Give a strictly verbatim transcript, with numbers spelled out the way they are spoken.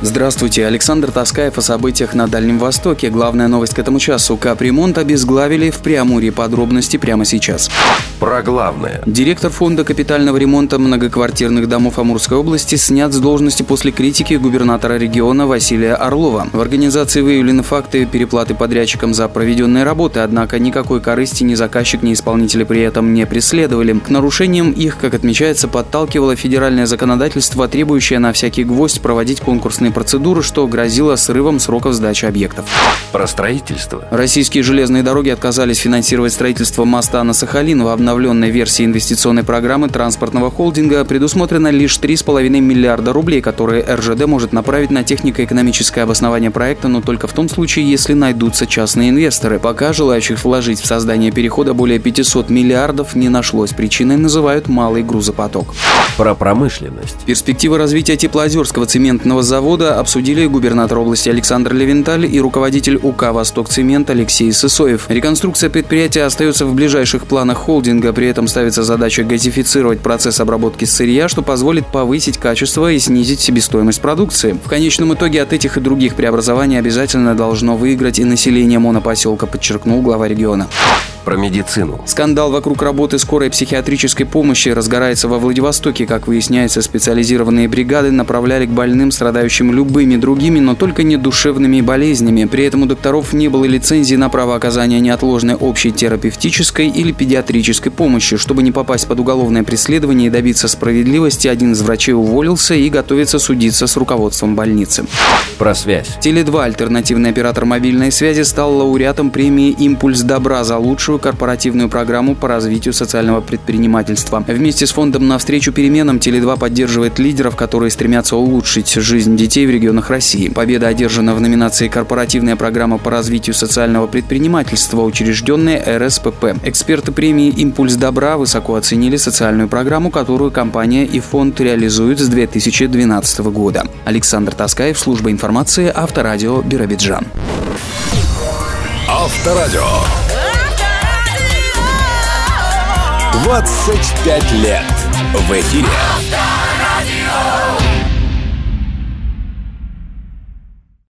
Здравствуйте, Александр Таскаев о событиях на Дальнем Востоке. Главная новость к этому часу. Капремонт обезглавили в Преамурье. Подробности прямо сейчас. Про главное. Директор фонда капитального ремонта многоквартирных домов Амурской области снят с должности после критики губернатора региона Василия Орлова. В организации выявлены факты переплаты подрядчикам за проведенные работы, однако никакой корысти ни заказчик, ни исполнители при этом не преследовали. К нарушениям их, как отмечается, подталкивало федеральное законодательство, требующее на всякий гвоздь проводить конкурсные процедуры, что грозило срывом сроков сдачи объектов. Про строительство. Российские железные дороги отказались финансировать строительство моста на Сахалин. В обновленной версии инвестиционной программы транспортного холдинга предусмотрено лишь три с половиной миллиарда рублей, которые эр жэ дэ может направить на технико-экономическое обоснование проекта, но только в том случае, если найдутся частные инвесторы. Пока желающих вложить в создание перехода более пятисот миллиардов не нашлось. Причиной называют малый грузопоток. Про промышленность. Перспективы развития Теплоозерского цементного завода обсудили губернатор области Александр Левенталь и руководитель УК «Восток-цемент» Алексей Сысоев. Реконструкция предприятия остается в ближайших планах холдинга. При этом ставится задача газифицировать процесс обработки сырья, что позволит повысить качество и снизить себестоимость продукции. В конечном итоге от этих и других преобразований обязательно должно выиграть и население монопоселка, подчеркнул глава региона. Про медицину. Скандал вокруг работы скорой психиатрической помощи разгорается во Владивостоке. Как выясняется, специализированные бригады направляли к больным, страдающим любыми другими, но только не душевными болезнями. При этом у докторов не было лицензии на право оказания неотложной общей терапевтической или педиатрической помощи. Чтобы не попасть под уголовное преследование и добиться справедливости, один из врачей уволился и готовится судиться с руководством больницы. Про связь. Теле два, альтернативный оператор мобильной связи, стал лауреатом премии «Импульс добра» за лучшую корпоративную программу по развитию социального предпринимательства. Вместе с фондом «Навстречу переменам» Теле два поддерживает лидеров, которые стремятся улучшить жизнь детей в регионах России. Победа одержана в номинации «Корпоративная программа по развитию социального предпринимательства», учрежденная эр эс пэ пэ. Эксперты премии «Импульс добра» высоко оценили социальную программу, которую компания и фонд реализуют с две тысячи двенадцатого года. Александр Таскаев, служба информации, Авторадио, Биробиджан. Авторадио. двадцать пять лет в эфире.